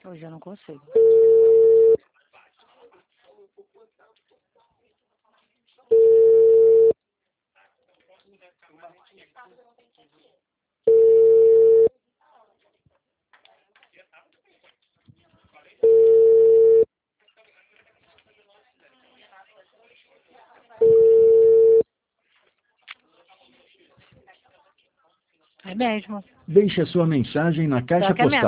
Hoje eu não consigo. É mesmo. Deixe a sua mensagem na caixa Só que é postal.